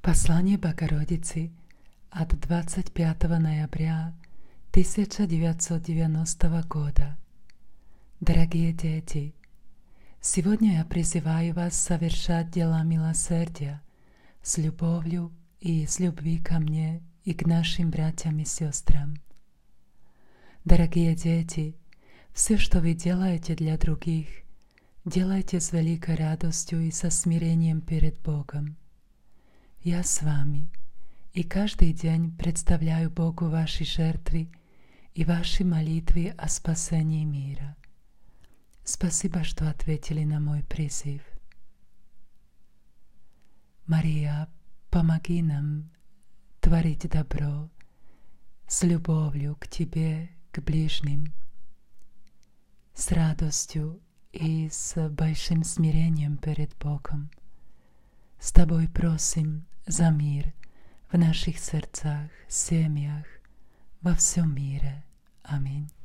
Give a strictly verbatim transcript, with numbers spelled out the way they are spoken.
Послание Богородицы от двадцать пятого ноября тысяча девятьсот девяностого года. Дорогие дети, сегодня я призываю вас совершать дела милосердия с любовью и с любви ко мне и к нашим братьям и сестрам. Дорогие дети, все, что вы делаете для других, делайте с великой радостью и со смирением перед Богом. Я с вами, и каждый день представляю Богу ваши жертвы и ваши молитвы о спасении мира. Спасибо, что ответили на мой призыв. Мария, помоги нам творить добро с любовью к Тебе, к ближним, с радостью и с большим смирением перед Богом. С Тобой просим за мир в наших сердцах, семьях, во всем мире. Аминь.